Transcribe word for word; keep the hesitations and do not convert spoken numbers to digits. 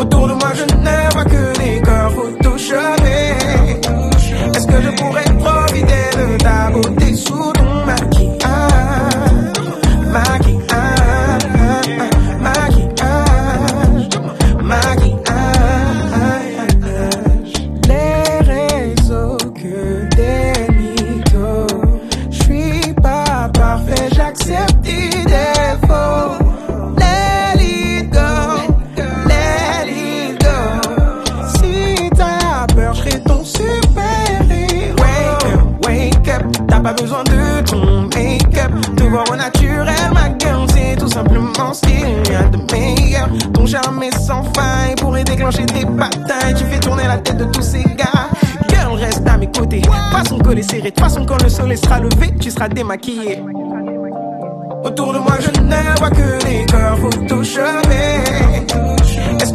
Autour de moi je ne vois que des corps photoshopés. Est-ce que je pourrais profiter de ta beauté sous ton maquillage? Maquillage, maquillage, maquillage. Les réseaux que des mythos. J'suis pas parfait, j'accepte tes défauts. Let it go, let it go. Si t'as peur, j'serai ton super-héros. Wake up, wake up, t'as pas besoin de ton make-up. Te voir au naturel, ma gueule, c'est tout simplement ce qu'il y a de meilleur. Ton charme est sans faille, pourrait déclencher tes batailles. Tu fais tourner la tête de tous ces gars. Girl, reste à mes côtés, façon collé serré. De façon quand le soleil sera levé, tu seras démaquillé. Autour de moi je ne vois que des corps photoshopés.